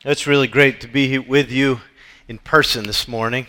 It's really great to be with you in person this morning.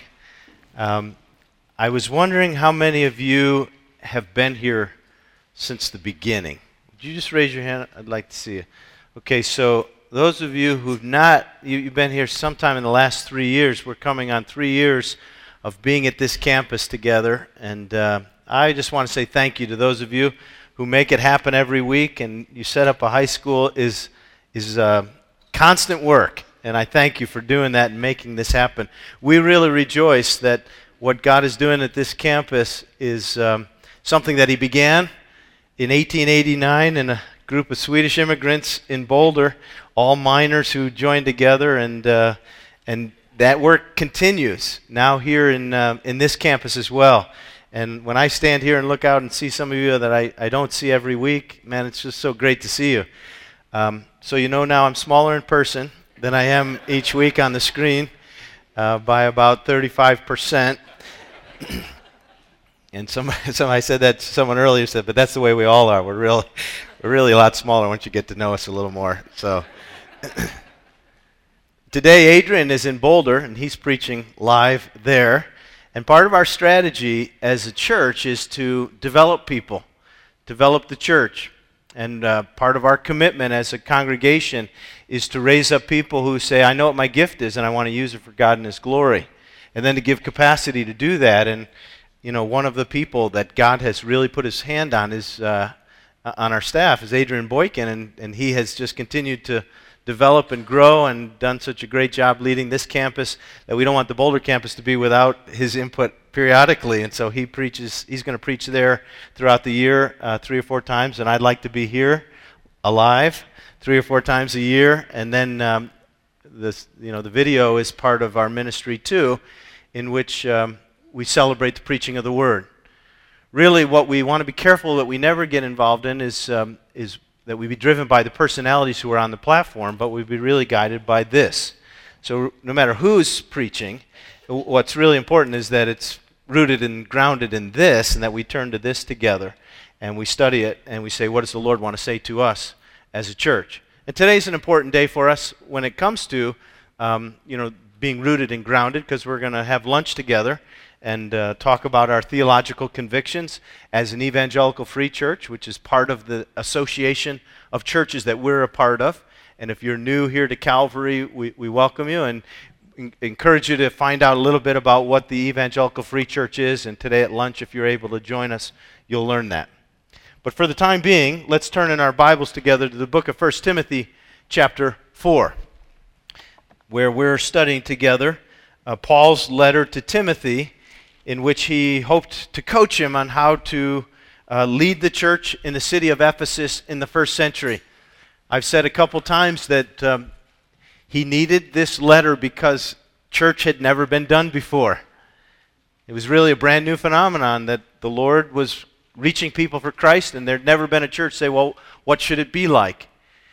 I was wondering how many of you have been here since the beginning. Would you just raise your hand? I'd like to see you. Okay, so those of you who've not, you've been here sometime in the last 3 years. We're coming on 3 years of being at this campus together, and I just want to say thank you to those of you who make it happen every week, and you set up a high school is constant work, and I thank you for doing that and making this happen. We really rejoice that what God is doing at this campus is something that He began in 1889 in a group of Swedish immigrants in Boulder, all miners who joined together, and that work continues now here in this campus as well. And when I stand here and look out and see some of you that I don't see every week, man, it's just so great to see you. So you know now I'm smaller in person than I am each week on the screen by about 35%. And somebody said that, someone earlier said, but that's the way we all are. We're really a lot smaller once you get to know us a little more. So today Adrian is in Boulder, and he's preaching live there. And part of our strategy as a church is to develop people, develop the church. And part of our commitment as a congregation is to raise up people who say, I know what my gift is and I want to use it for God and His glory. And then to give capacity to do that. And, you know, one of the people that God has really put His hand on is on our staff is Adrian Boykin. And he has just continued to develop and grow and done such a great job leading this campus that we don't want the Boulder campus to be without his input periodically. And so he's going to preach there throughout the year 3 or 4 times, and I'd like to be here alive 3 or 4 times a year. And then the video is part of our ministry too, in which we celebrate the preaching of the Word. Really, what we want to be careful that we never get involved in is that we be driven by the personalities who are on the platform, but we be really guided by this. So no matter who's preaching, what's really important is that it's rooted and grounded in this, and that we turn to this together, and we study it, and we say, what does the Lord want to say to us as a church? And today's an important day for us when it comes to being rooted and grounded, because we're going to have lunch together and talk about our theological convictions as an evangelical free church, which is part of the association of churches that we're a part of. And if you're new here to Calvary, we welcome you and encourage you to find out a little bit about what the evangelical free church is. And today at lunch, if you're able to join us, you'll learn that. But for the time being, let's turn in our Bibles together to the book of 1 Timothy chapter 4, where we're studying together Paul's letter to Timothy, in which he hoped to coach him on how to lead the church in the city of Ephesus in the first century. I've said a couple times that he needed this letter because church had never been done before. It was really a brand new phenomenon that the Lord was reaching people for Christ, and there'd never been a church say, well, what should it be like?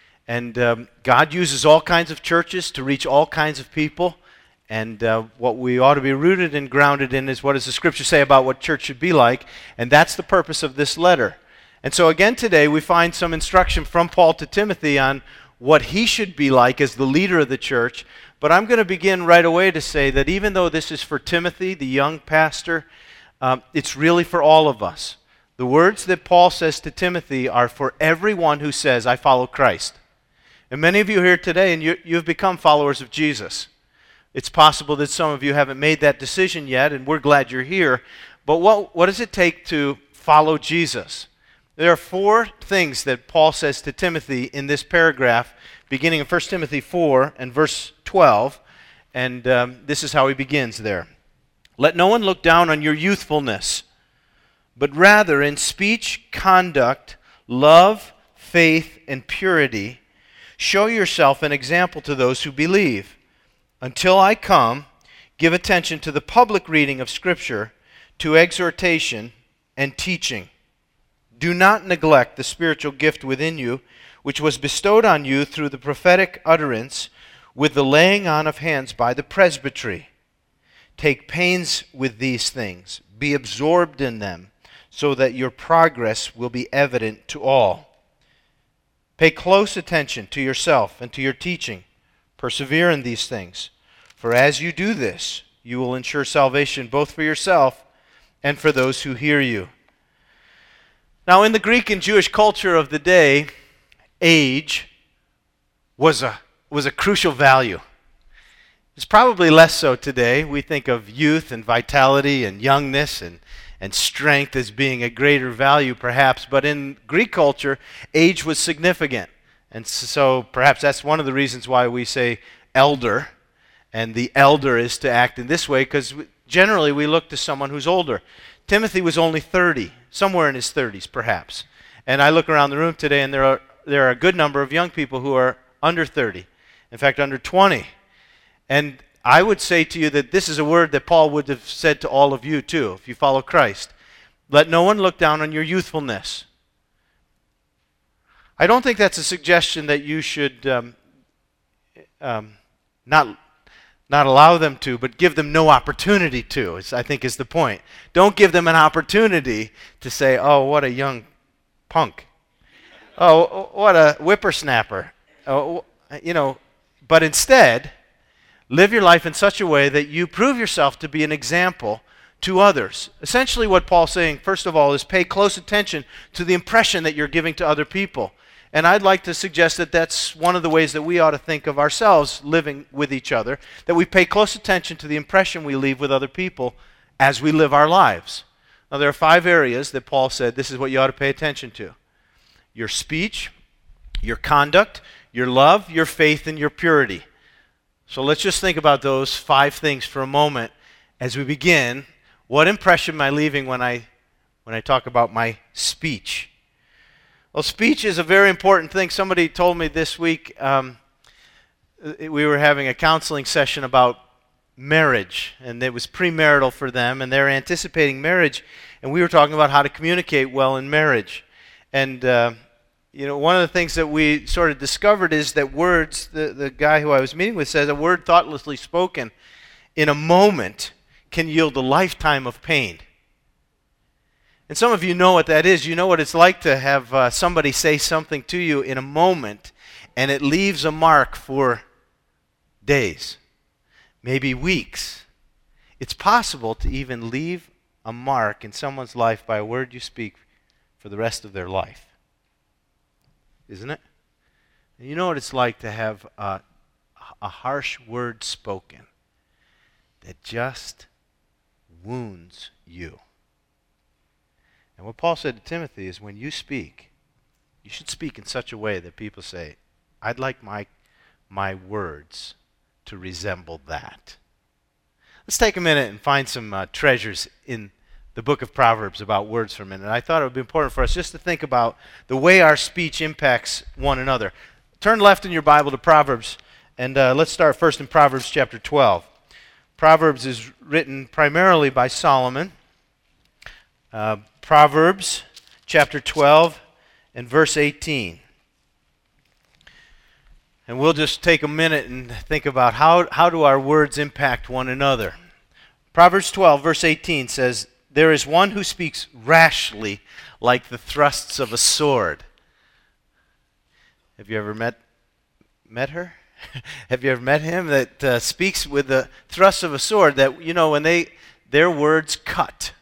And God uses all kinds of churches to reach all kinds of people. And what we ought to be rooted and grounded in is what does the Scripture say about what church should be like, and that's the purpose of this letter. And so again today we find some instruction from Paul to Timothy on what he should be like as the leader of the church. But I'm going to begin right away to say that even though this is for Timothy, the young pastor, it's really for all of us. The words that Paul says to Timothy are for everyone who says, I follow Christ. And many of you here today, and you've become followers of Jesus. It's possible that some of you haven't made that decision yet, and we're glad you're here. But what does it take to follow Jesus? There are 4 things that Paul says to Timothy in this paragraph, beginning in 1 Timothy 4 and verse 12. And this is how he begins there. Let no one look down on your youthfulness, but rather in speech, conduct, love, faith, and purity, show yourself an example to those who believe. Until I come, give attention to the public reading of Scripture, to exhortation and teaching. Do not neglect the spiritual gift within you, which was bestowed on you through the prophetic utterance with the laying on of hands by the presbytery. Take pains with these things. Be absorbed in them, so that your progress will be evident to all. Pay close attention to yourself and to your teaching. Persevere in these things. For as you do this, you will ensure salvation both for yourself and for those who hear you. Now, in the Greek and Jewish culture of the day, age was a crucial value. It's probably less so today. We think of youth and vitality and youngness and strength as being a greater value, perhaps. But in Greek culture, age was significant. And so perhaps that's one of the reasons why we say elder. And the elder is to act in this way, because generally we look to someone who's older. Timothy was only 30, somewhere in his 30s perhaps. And I look around the room today and there are a good number of young people who are under 30. In fact, under 20. And I would say to you that this is a word that Paul would have said to all of you too, if you follow Christ. Let no one look down on your youthfulness. I don't think that's a suggestion that you should not allow them to, but give them no opportunity to, I think is the point. Don't give them an opportunity to say, oh, what a young punk. Oh, what a whippersnapper. Oh, but instead, live your life in such a way that you prove yourself to be an example to others. Essentially what Paul's saying, first of all, is pay close attention to the impression that you're giving to other people. And I'd like to suggest that that's one of the ways that we ought to think of ourselves living with each other, that we pay close attention to the impression we leave with other people as we live our lives. Now, there are 5 areas that Paul said this is what you ought to pay attention to. Your speech, your conduct, your love, your faith, and your purity. So let's just think about those 5 things for a moment as we begin. What impression am I leaving when I talk about my speech? Well, speech is a very important thing. Somebody told me this week, we were having a counseling session about marriage, and it was premarital for them, and they're anticipating marriage, and we were talking about how to communicate well in marriage. And one of the things that we sort of discovered is that words, the guy who I was meeting with says, a word thoughtlessly spoken in a moment can yield a lifetime of pain. And some of you know what that is. You know what it's like to have somebody say something to you in a moment, and it leaves a mark for days, maybe weeks. It's possible to even leave a mark in someone's life by a word you speak for the rest of their life. Isn't it? And you know what it's like to have a harsh word spoken that just wounds you. And what Paul said to Timothy is when you speak, you should speak in such a way that people say, I'd like my words to resemble that. Let's take a minute and find some treasures in the book of Proverbs about words for a minute. And I thought it would be important for us just to think about the way our speech impacts one another. Turn left in your Bible to Proverbs, and let's start first in Proverbs chapter 12. Proverbs is written primarily by Solomon. Proverbs chapter 12 and verse 18. And we'll just take a minute and think about how do our words impact one another. Proverbs 12 verse 18 says, there is one who speaks rashly like the thrusts of a sword. Have you ever met her? Have you ever met him that speaks with the thrust of a sword that, when their words cut?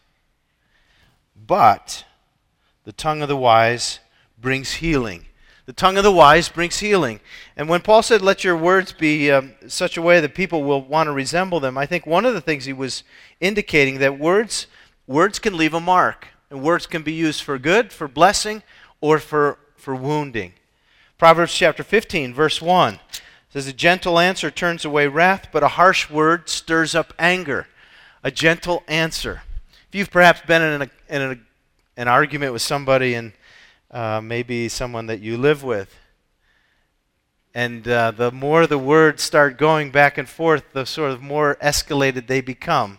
But the tongue of the wise brings healing. The tongue of the wise brings healing. And when Paul said, let your words be such a way that people will want to resemble them, I think one of the things he was indicating that words can leave a mark. And words can be used for good, for blessing, or for wounding. Proverbs chapter 15, verse 1 says, a gentle answer turns away wrath, but a harsh word stirs up anger. A gentle answer. If you've perhaps been in an argument with somebody, and maybe someone that you live with, and the more the words start going back and forth, the sort of more escalated they become.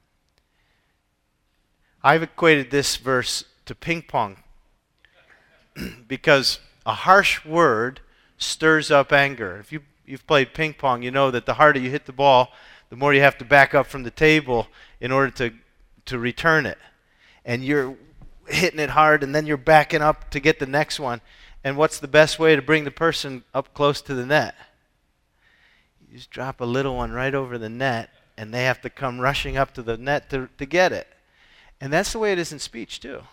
I've equated this verse to ping pong because a harsh word stirs up anger. If you've played ping pong, you know that the harder you hit the ball, the more you have to back up from the table in order to return it. And you're hitting it hard, and then you're backing up to get the next one. And what's the best way to bring the person up close to the net? You just drop a little one right over the net, and they have to come rushing up to the net to get it. And that's the way it is in speech, too.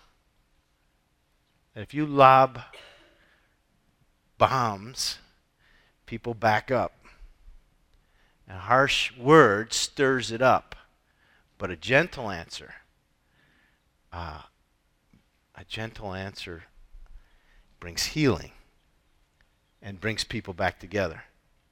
If you lob bombs, people back up. A harsh word stirs it up. But a gentle answer brings healing and brings people back together.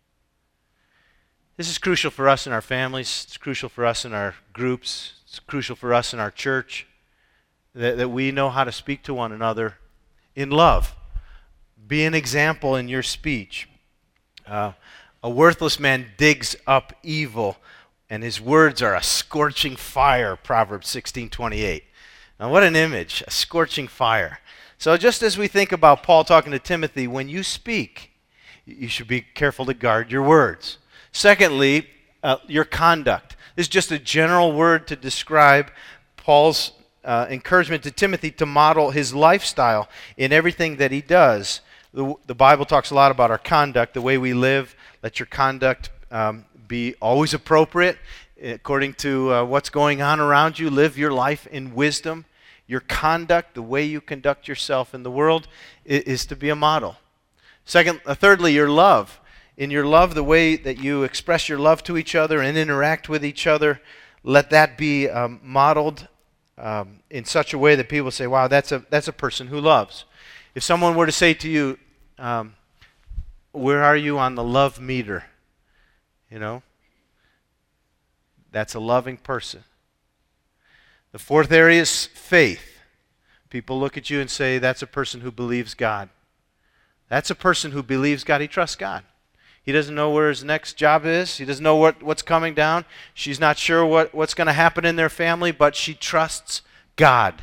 This is crucial for us in our families. It's crucial for us in our groups. It's crucial for us in our church that we know how to speak to one another in love. Be an example in your speech. A worthless man digs up evil, and his words are a scorching fire, Proverbs 16:28. Now what an image, a scorching fire. So just as we think about Paul talking to Timothy, when you speak, you should be careful to guard your words. Secondly, your conduct. This is just a general word to describe Paul's encouragement to Timothy to model his lifestyle in everything that he does. The Bible talks a lot about our conduct, the way we live. Let your conduct be always appropriate according to what's going on around you. Live your life in wisdom. Your conduct, the way you conduct yourself in the world, is to be a model. Thirdly, your love. In your love, the way that you express your love to each other and interact with each other, let that be modeled in such a way that people say, wow, that's a person who loves. If someone were to say to you, where are you on the love meter? You know, that's a loving person. The fourth area is faith. People look at you and say, that's a person who believes God. That's a person who believes God. He trusts God. He doesn't know where his next job is. He doesn't know what's coming down. She's not sure what's going to happen in their family, but she trusts God.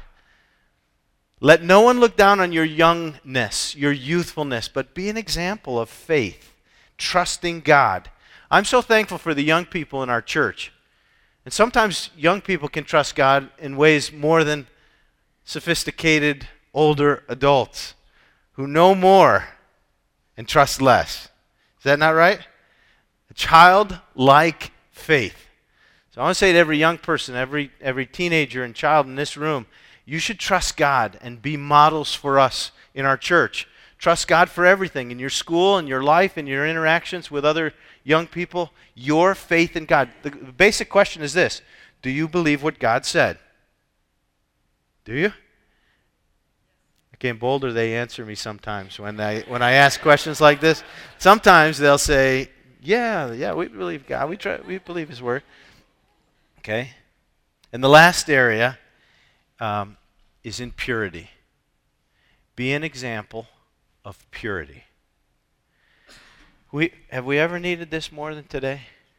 Let no one look down on your youngness, your youthfulness, but be an example of faith, trusting God. I'm so thankful for the young people in our church. And sometimes young people can trust God in ways more than sophisticated older adults who know more and trust less. Is that not right? A childlike faith. So I want to say to every young person, every teenager and child in this room, you should trust God and be models for us in our church. Trust God for everything, in your school, in your life, in your interactions with other young people. Your faith in God. The basic question is this: do you believe what God said? Do you? Okay, in Boulder, they answer me sometimes when I ask questions like this. Sometimes they'll say, yeah, we believe God. We believe His Word. Okay? And the last area is in purity. Be an example of purity. Have we ever needed this more than today?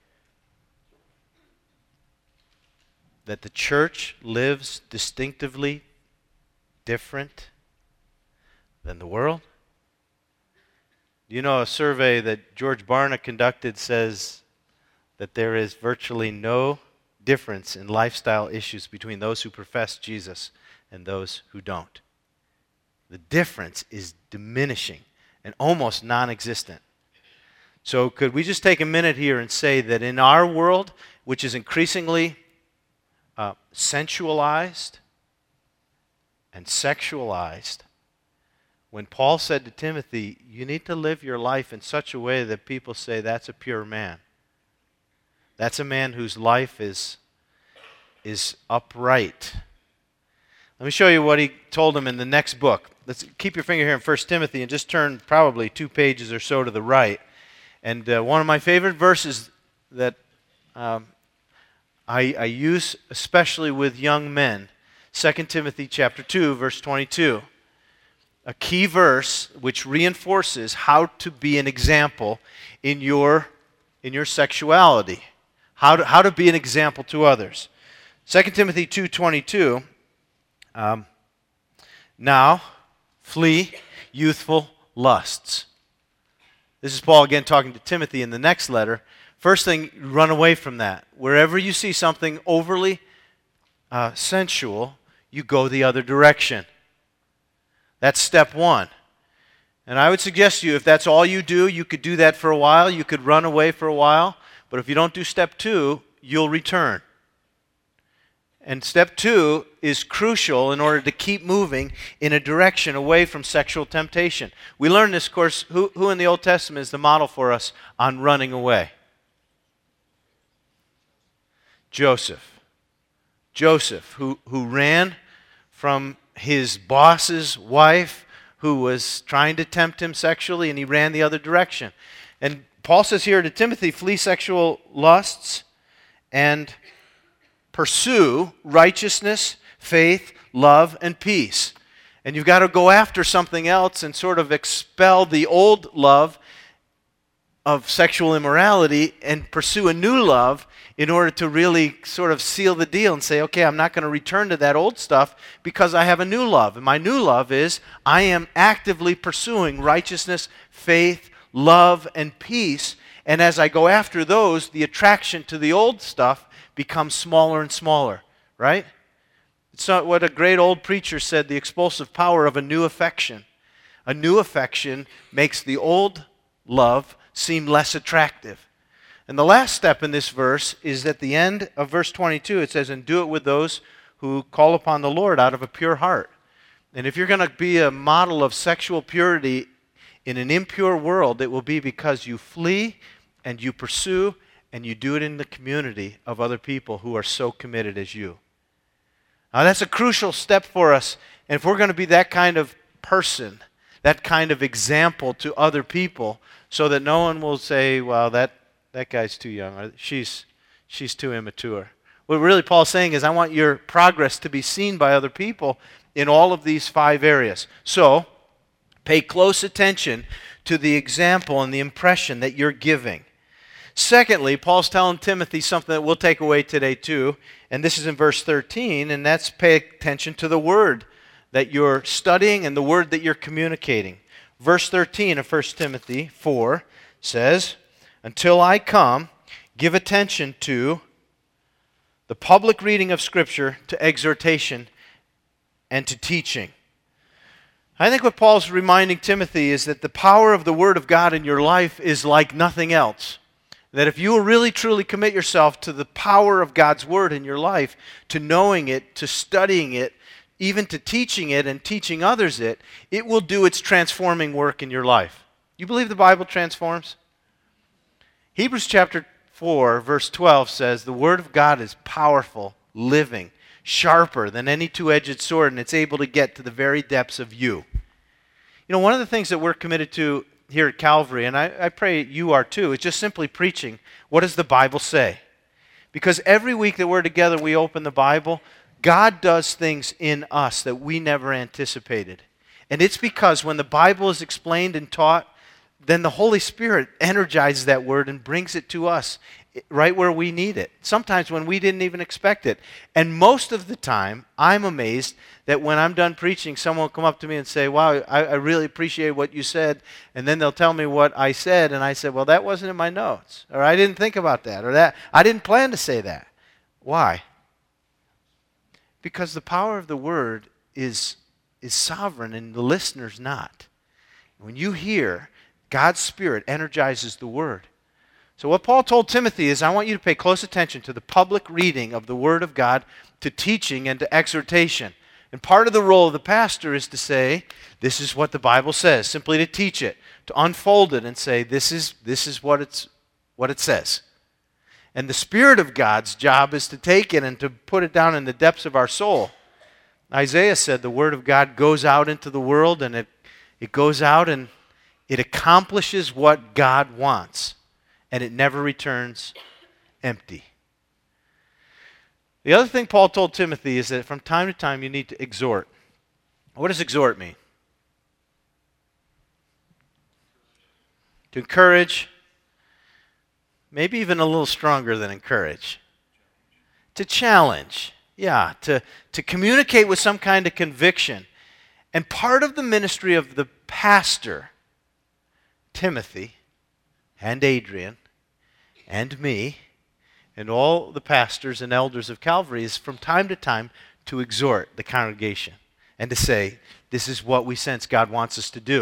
That the church lives distinctively different than the world? You know, a survey that George Barna conducted says that there is virtually no difference in lifestyle issues between those who profess Jesus and those who don't. The difference is diminishing and almost non-existent. So could we just take a minute here and say that in our world, which is increasingly sensualized and sexualized, when Paul said to Timothy, you need to live your life in such a way that people say that's a pure man. That's a man whose life is upright. Let me show you what he told him in the next book. Let's keep your finger here in 1 Timothy and just turn probably 2 pages or so to the right. And one of my favorite verses that I use especially with young men, 2 Timothy chapter 2, verse 22. A key verse which reinforces how to be an example in your sexuality. How to be an example to others. 2 Timothy 2:22. Now, flee youthful lusts. This is Paul again talking to Timothy in the next letter. First thing, run away from that. Wherever you see something overly sensual, you go the other direction. That's step one. And I would suggest to you, if that's all you do, you could do that for a while. You could run away for a while. But if you don't do step 2, you'll return. And step 2 is crucial in order to keep moving in a direction away from sexual temptation. We learn this, of course, who in the Old Testament is the model for us on running away? Joseph. Joseph, who ran from his boss's wife who was trying to tempt him sexually, and he ran the other direction. And Paul says here to Timothy, flee sexual lusts and pursue righteousness, faith, love, and peace. And you've got to go after something else and sort of expel the old love of sexual immorality and pursue a new love in order to really sort of seal the deal and say, okay, I'm not going to return to that old stuff because I have a new love. And my new love is I am actively pursuing righteousness, faith, love, and peace. And as I go after those, the attraction to the old stuff becomes smaller and smaller, right? It's not what a great old preacher said, the explosive power of a new affection. A new affection makes the old love seem less attractive. And the last step in this verse is at the end of verse 22. It says, and do it with those who call upon the Lord out of a pure heart. And if you're going to be a model of sexual purity in an impure world, it will be because you flee and you pursue and you do it in the community of other people who are so committed as you. Now that's a crucial step for us. And if we're going to be that kind of person, that kind of example to other people, so that no one will say, well, that guy's too young, or she's too immature. What really Paul's saying is, I want your progress to be seen by other people in all of these 5 areas. So, pay close attention to the example and the impression that you're giving. Secondly, Paul's telling Timothy something that we'll take away today too, and this is in verse 13, and that's pay attention to the word that you're studying and the word that you're communicating. Verse 13 of 1 Timothy 4 says, until I come, give attention to the public reading of Scripture, to exhortation, and to teaching. I think what Paul's reminding Timothy is that the power of the Word of God in your life is like nothing else. That if you will really truly commit yourself to the power of God's Word in your life, to knowing it, to studying it, even to teaching it and teaching others it, it will do its transforming work in your life. You believe the Bible transforms? Hebrews chapter 4, verse 12 says, the Word of God is powerful, living, sharper than any two-edged sword, and it's able to get to the very depths of you. You know, one of the things that we're committed to here at Calvary, and I pray you are too, is just simply preaching, what does the Bible say? Because every week that we're together, we open the Bible, God does things in us that we never anticipated. And it's because when the Bible is explained and taught, then the Holy Spirit energizes that word and brings it to us right where we need it. Sometimes when we didn't even expect it. And most of the time, I'm amazed that when I'm done preaching, someone will come up to me and say, wow, I really appreciate what you said. And then they'll tell me what I said. And I said, well, that wasn't in my notes. Or I didn't think about that. Or that I didn't plan to say that. Why? Because the power of the Word is sovereign and the listener's not. When you hear, God's Spirit energizes the Word. So what Paul told Timothy is, I want you to pay close attention to the public reading of the Word of God, to teaching and to exhortation. And part of the role of the pastor is to say, this is what the Bible says, simply to teach it, to unfold it and say, this is what it says. And the Spirit of God's job is to take it and to put it down in the depths of our soul. Isaiah said the Word of God goes out into the world, and it goes out and it accomplishes what God wants, and it never returns empty. The other thing Paul told Timothy is that from time to time you need to exhort. What does exhort mean? To encourage, maybe even a little stronger than encourage. To challenge, to communicate with some kind of conviction. And part of the ministry of the pastor, Timothy, and Adrian, and me, and all the pastors and elders of Calvary, is from time to time to exhort the congregation and to say, this is what we sense God wants us to do.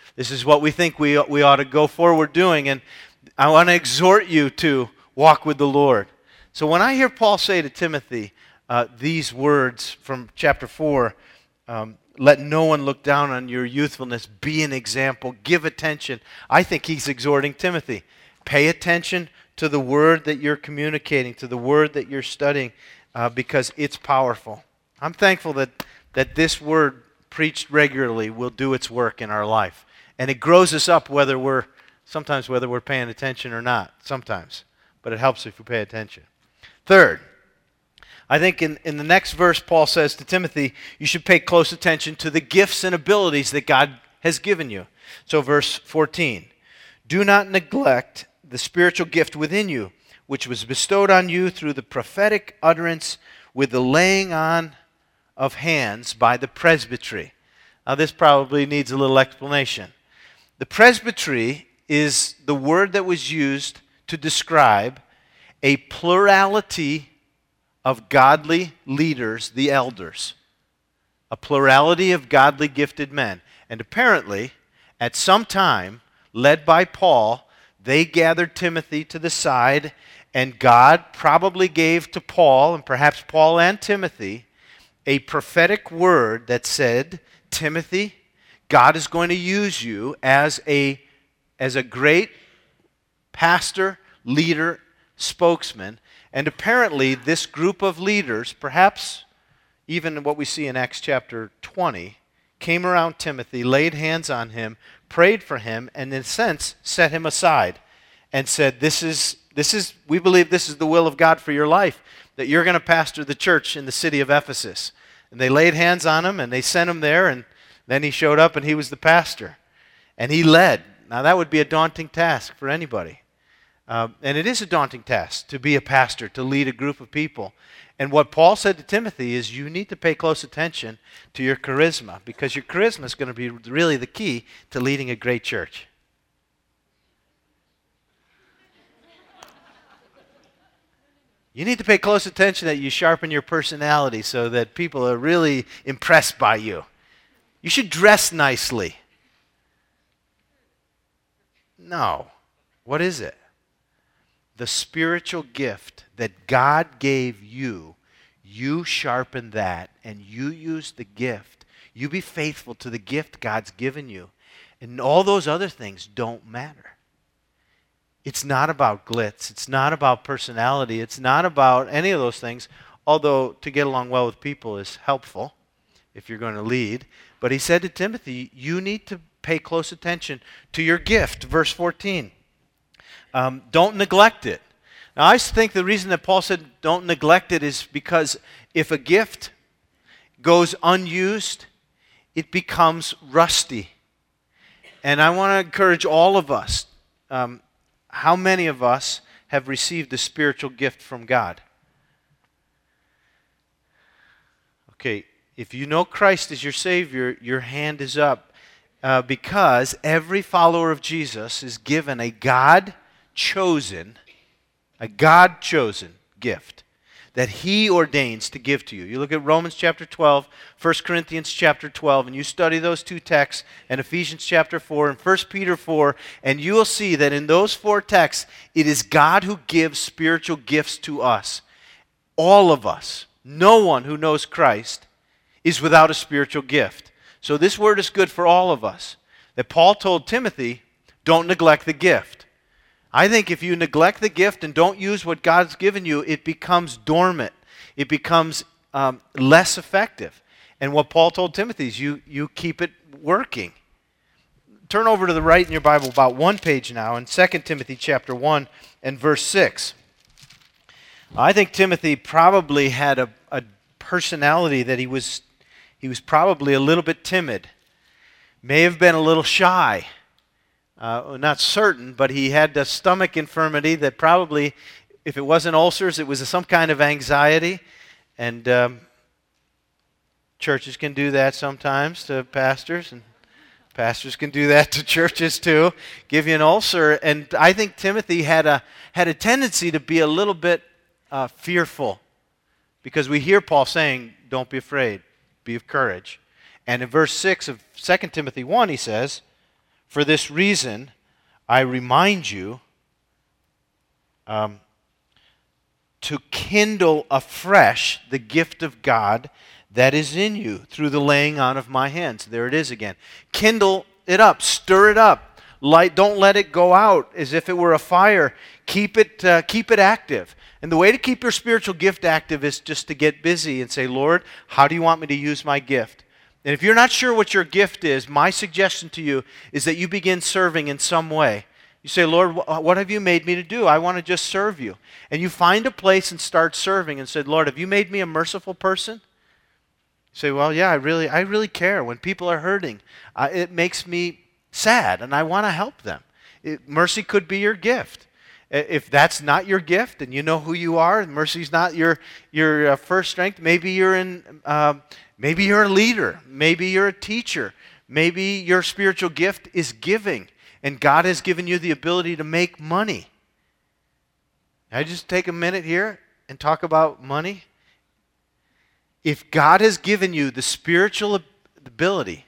This is what we think we ought to go forward doing, and I want to exhort you to walk with the Lord. So when I hear Paul say to Timothy these words from chapter 4, let no one look down on your youthfulness, be an example, give attention, I think he's exhorting Timothy. Pay attention to the word that you're communicating, to the word that you're studying, because it's powerful. I'm thankful that this word preached regularly will do its work in our life. And it grows us up whether we're paying attention or not, sometimes. But it helps if we pay attention. Third, I think in the next verse, Paul says to Timothy, you should pay close attention to the gifts and abilities that God has given you. So verse 14, do not neglect the spiritual gift within you, which was bestowed on you through the prophetic utterance with the laying on of hands by the presbytery. Now this probably needs a little explanation. The presbytery is the word that was used to describe a plurality of godly leaders, the elders. A plurality of godly gifted men. And apparently, at some time, led by Paul, they gathered Timothy to the side, and God probably gave to Paul, and perhaps Paul and Timothy, a prophetic word that said, Timothy, God is going to use you as a great pastor, leader, spokesman. And apparently this group of leaders, perhaps even what we see in Acts chapter 20, came around Timothy, laid hands on him, prayed for him, and in a sense set him aside and said, we believe this is the will of God for your life, that you're going to pastor the church in the city of Ephesus. And they laid hands on him and they sent him there, and then he showed up and he was the pastor. And he led. Now that would be a daunting task for anybody. And it is a daunting task to be a pastor, to lead a group of people. And what Paul said to Timothy is you need to pay close attention to your charisma, because your charisma is going to be really the key to leading a great church. You need to pay close attention that you sharpen your personality so that people are really impressed by you. You should dress nicely. No. What is it? The spiritual gift that God gave you, you sharpen that and you use the gift. You be faithful to the gift God's given you. And all those other things don't matter. It's not about glitz. It's not about personality. It's not about any of those things, although to get along well with people is helpful if you're going to lead. But he said to Timothy, you need to pay close attention to your gift. Verse 14. Don't neglect it. Now, I think the reason that Paul said don't neglect it is because if a gift goes unused, it becomes rusty. And I want to encourage all of us. How many of us have received a spiritual gift from God? Okay, if you know Christ as your Savior, your hand is up. Because every follower of Jesus is given a God-chosen gift that He ordains to give to you. You look at Romans chapter 12, 1 Corinthians chapter 12, and you study those two texts, and Ephesians chapter 4, and 1 Peter 4, and you will see that in those four texts, it is God who gives spiritual gifts to us. All of us. No one who knows Christ is without a spiritual gift. So this word is good for all of us. That Paul told Timothy, don't neglect the gift. I think if you neglect the gift and don't use what God's given you, it becomes dormant. It becomes less effective. And what Paul told Timothy is you keep it working. Turn over to the right in your Bible about one page now in 2 Timothy chapter 1 and verse 6. I think Timothy probably had a personality that he was probably a little bit timid. May have been a little shy. Not certain, but he had a stomach infirmity that probably, if it wasn't ulcers, it was some kind of anxiety. And churches can do that sometimes to pastors, and pastors can do that to churches too, give you an ulcer. And I think Timothy had a tendency to be a little bit fearful, because we hear Paul saying, don't be afraid, be of courage. And in verse 6 of 2 Timothy 1, he says, For this reason, I remind you to kindle afresh the gift of God that is in you through the laying on of my hands. There it is again. Kindle it up, stir it up. Don't let it go out as if it were a fire. Keep it active. And the way to keep your spiritual gift active is just to get busy and say, Lord, how do you want me to use my gift? And if you're not sure what your gift is, my suggestion to you is that you begin serving in some way. You say, Lord, what have you made me to do? I want to just serve you. And you find a place and start serving and say, Lord, have you made me a merciful person? You say, well, yeah, I really care. When people are hurting, it makes me sad, and I want to help them. Mercy could be your gift. If that's not your gift, and you know who you are, and mercy's not your first strength, maybe you're maybe you're a leader, maybe you're a teacher, maybe your spiritual gift is giving, and God has given you the ability to make money. Can I just take a minute here and talk about money? If God has given you the spiritual ability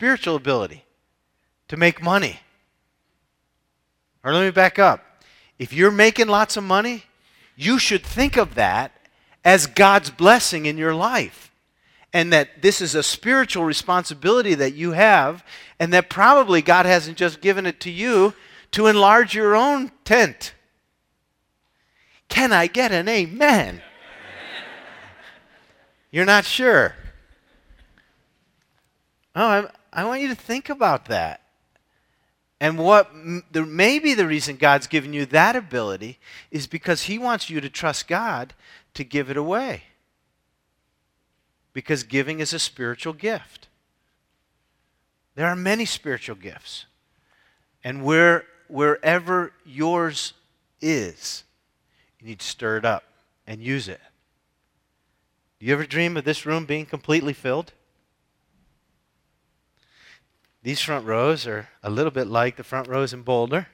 to make money, or let me back up. If you're making lots of money, you should think of that as God's blessing in your life. And that this is a spiritual responsibility that you have, and that probably God hasn't just given it to you to enlarge your own tent. Can I get an amen? You're not sure? Oh, I want you to think about that. And maybe the reason God's given you that ability is because He wants you to trust God to give it away. Because giving is a spiritual gift. There are many spiritual gifts. And wherever yours is, you need to stir it up and use it. Do you ever dream of this room being completely filled? These front rows are a little bit like the front rows in Boulder.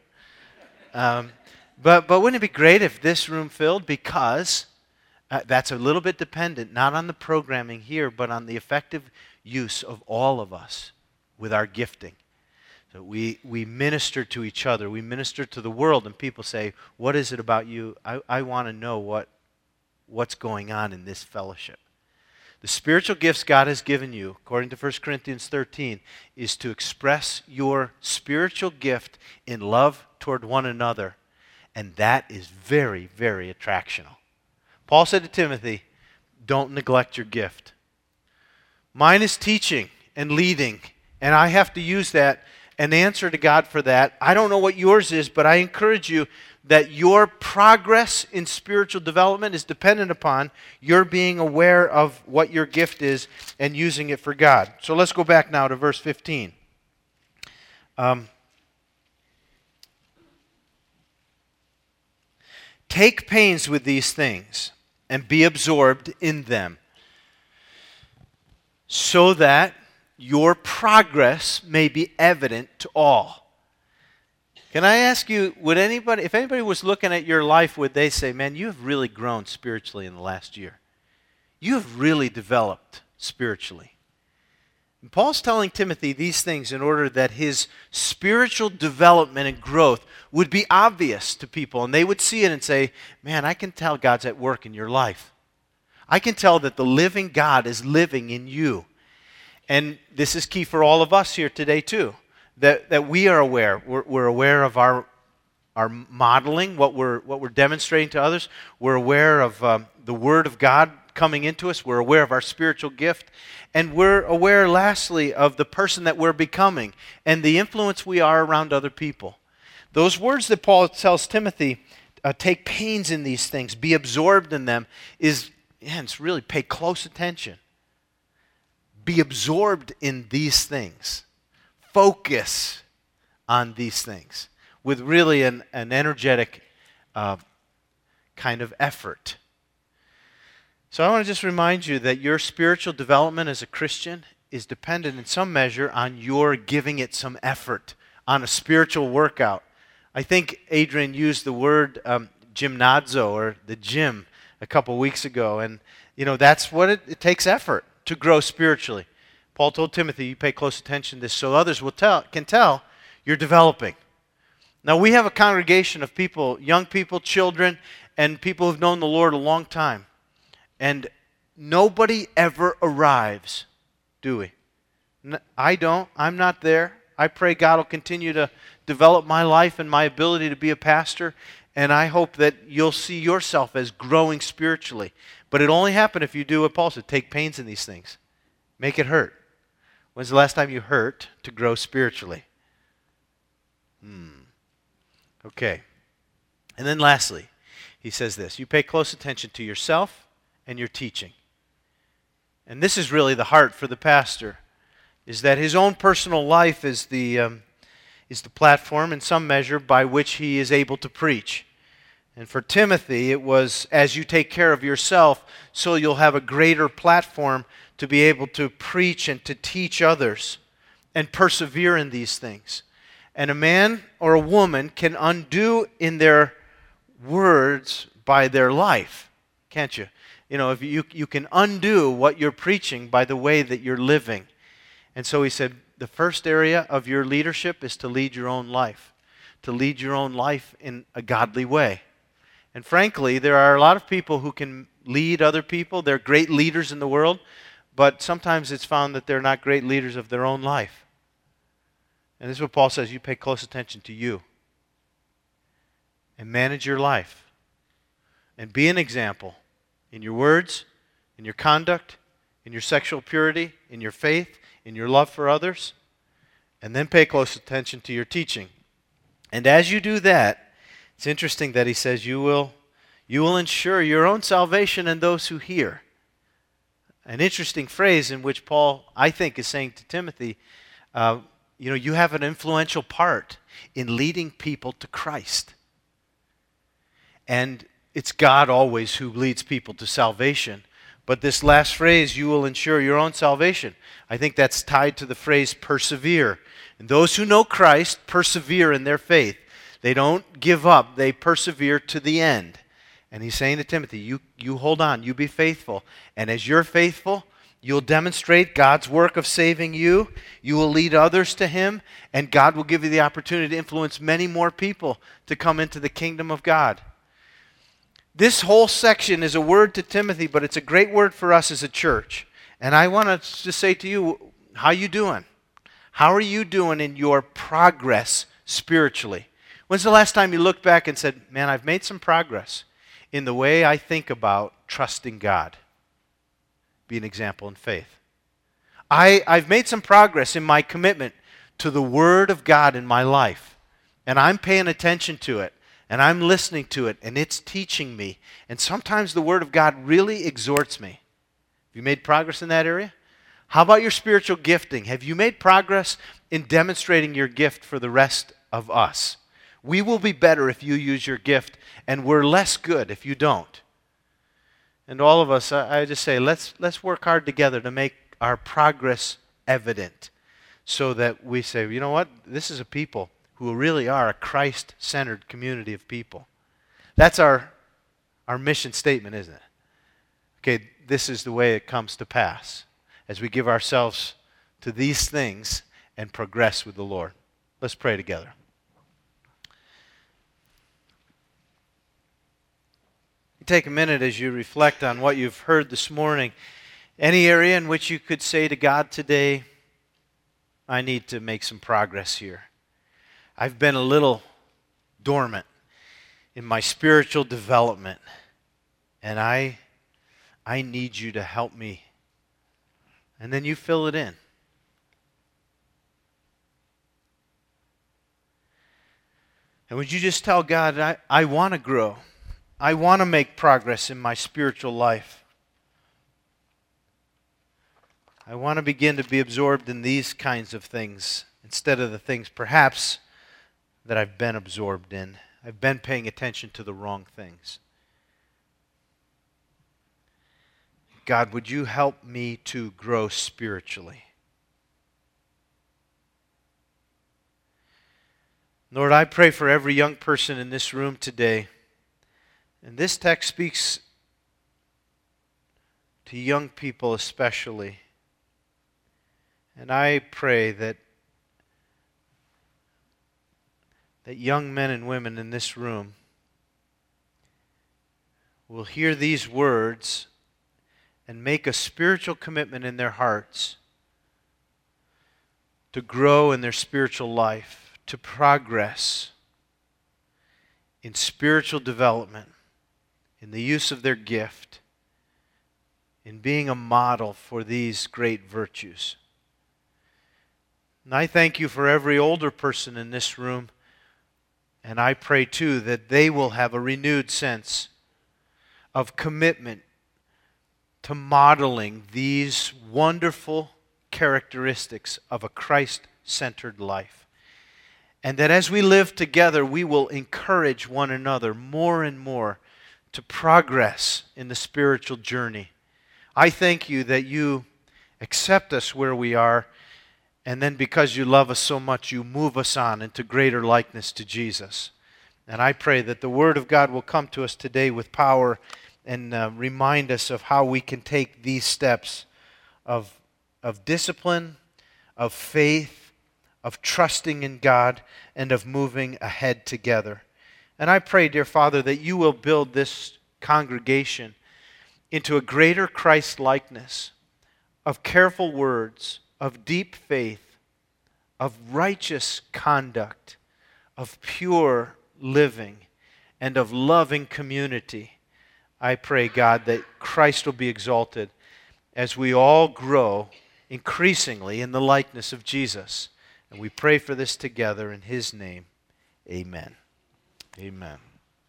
But wouldn't it be great if this room filled? Because that's a little bit dependent, not on the programming here, but on the effective use of all of us with our gifting. So we minister to each other. We minister to the world, and people say, what is it about you? I want to know what's going on in this fellowship. The spiritual gifts God has given you, according to 1 Corinthians 13, is to express your spiritual gift in love toward one another. And that is very, very attractional. Paul said to Timothy, don't neglect your gift. Mine is teaching and leading, and I have to use that and answer to God for that. I don't know what yours is, but I encourage you that your progress in spiritual development is dependent upon your being aware of what your gift is and using it for God. So let's go back now to verse 15. Take pains with these things and be absorbed in them, so that your progress may be evident to all. Can I ask you, if anybody was looking at your life, would they say, man, you have really grown spiritually in the last year? You have really developed spiritually. And Paul's telling Timothy these things in order that his spiritual development and growth would be obvious to people, and they would see it and say, man, I can tell God's at work in your life. I can tell that the living God is living in you. And this is key for all of us here today too. That we are aware. We're aware of our modeling, what we're demonstrating to others. We're aware of the Word of God coming into us. We're aware of our spiritual gift. And we're aware, lastly, of the person that we're becoming and the influence we are around other people. Those words that Paul tells Timothy, take pains in these things, be absorbed in them, it's really pay close attention. Be absorbed in these things. Focus on these things with really an energetic kind of effort. So I want to just remind you that your spiritual development as a Christian is dependent in some measure on your giving it some effort, on a spiritual workout. I think Adrian used the word gymnazo, or the gym, a couple weeks ago, and that's what it takes effort to grow spiritually. Paul told Timothy, you pay close attention to this so others can tell You're developing. Now, we have a congregation of people, young people, children, and people who've known the Lord a long time. And nobody ever arrives, do we? I don't. I'm not there. I pray God will continue to develop my life and my ability to be a pastor, and I hope that you'll see yourself as growing spiritually. But it'll only happen if you do what Paul said, take pains in these things. Make it hurt. When's the last time you hurt to grow spiritually? Okay. And then lastly, he says this, you pay close attention to yourself and your teaching. And this is really the heart for the pastor, is that his own personal life is the platform in some measure by which he is able to preach. And for Timothy, it was as you take care of yourself, so you'll have a greater platform to be able to preach and to teach others and persevere in these things. And a man or a woman can undo in their words by their life, can't you? You know, if you can undo what you're preaching by the way that you're living. And so he said, the first area of your leadership is to lead your own life, to lead your own life in a godly way. And frankly, there are a lot of people who can lead other people. They're great leaders in the world, but sometimes it's found that they're not great leaders of their own life. And this is what Paul says, you pay close attention to you and manage your life and be an example in your words, in your conduct, in your sexual purity, in your faith, in your love for others, and then pay close attention to your teaching. And as you do that, it's interesting that he says you will ensure your own salvation and those who hear. An interesting phrase in which Paul, I think, is saying to Timothy, you have an influential part in leading people to Christ. And it's God always who leads people to salvation. But this last phrase, you will ensure your own salvation, I think that's tied to the phrase persevere. And those who know Christ persevere in their faith. They don't give up. They persevere to the end. And he's saying to Timothy, you hold on. You be faithful. And as you're faithful, you'll demonstrate God's work of saving you. You will lead others to Him. And God will give you the opportunity to influence many more people to come into the kingdom of God. This whole section is a word to Timothy, but it's a great word for us as a church. And I want to just say to you, how you doing? How are you doing in your progress spiritually? When's the last time you looked back and said, man, I've made some progress in the way I think about trusting God? Be an example in faith. I've made some progress in my commitment to the Word of God in my life. And I'm paying attention to it. And I'm listening to it. And it's teaching me. And sometimes the Word of God really exhorts me. Have you made progress in that area? How about your spiritual gifting? Have you made progress in demonstrating your gift for the rest of us? We will be better if you use your gift, and we're less good if you don't. And all of us, I just say, let's work hard together to make our progress evident so that we say, you know what, this is a people who really are a Christ-centered community of people. That's our mission statement, isn't it? Okay, this is the way it comes to pass as we give ourselves to these things and progress with the Lord. Let's pray together. Take a minute as you reflect on what you've heard this morning. Any area in which you could say to God today, I need to make some progress here. I've been a little dormant in my spiritual development, and I need you to help me. And then you fill it in. And would you just tell God, I want to grow. I want to make progress in my spiritual life. I want to begin to be absorbed in these kinds of things instead of the things perhaps that I've been absorbed in. I've been paying attention to the wrong things. God, would you help me to grow spiritually? Lord, I pray for every young person in this room today. And this text speaks to young people especially. And I pray that that young men and women in this room will hear these words and make a spiritual commitment in their hearts to grow in their spiritual life, to progress in spiritual development, in the use of their gift, in being a model for these great virtues. And I thank you for every older person in this room, and I pray too that they will have a renewed sense of commitment to modeling these wonderful characteristics of a Christ-centered life. And that as we live together, we will encourage one another more and more to progress in the spiritual journey. I thank you that you accept us where we are, and then because you love us so much, you move us on into greater likeness to Jesus. And I pray that the Word of God will come to us today with power and remind us of how we can take these steps of discipline, of faith, of trusting in God, and of moving ahead together. And I pray, dear Father, that you will build this congregation into a greater Christ-likeness of careful words, of deep faith, of righteous conduct, of pure living, and of loving community. I pray, God, that Christ will be exalted as we all grow increasingly in the likeness of Jesus. And we pray for this together in His name. Amen. Amen.